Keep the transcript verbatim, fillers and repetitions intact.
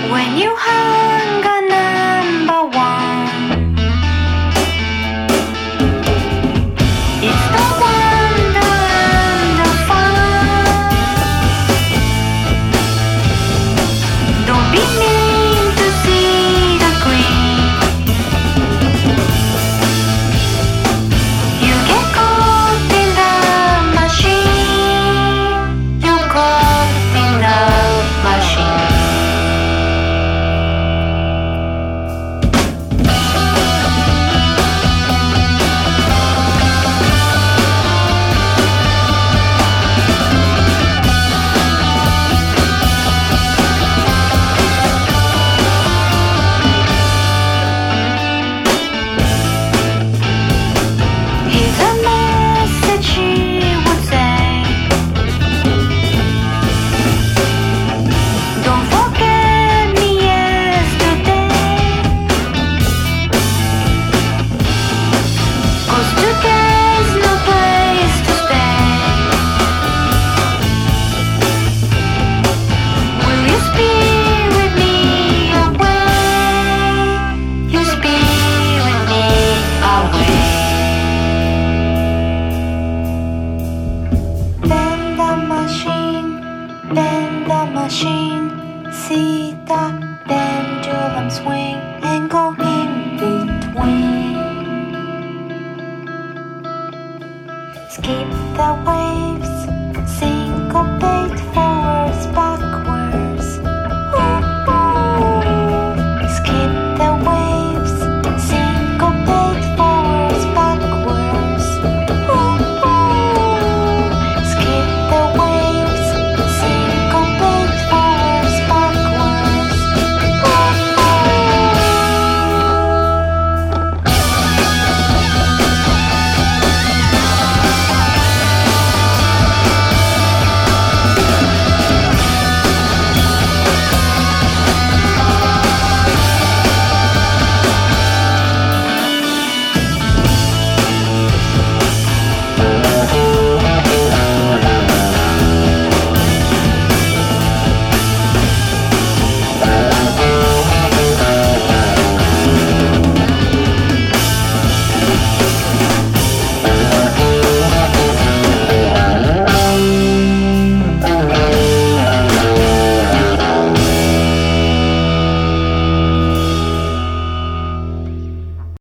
When you hung a number one, it's the wonder and the fun. Don't be mean to see the green. You get caught in the machine. You're caught in the machine. Here's a message she would say. Don't forget me yesterday. 'Cause today's no place to stay. Will you speak with me away? You speak with me away. Bend the machine, bend the machine. See the pendulum swing and go in between. Skip the wave.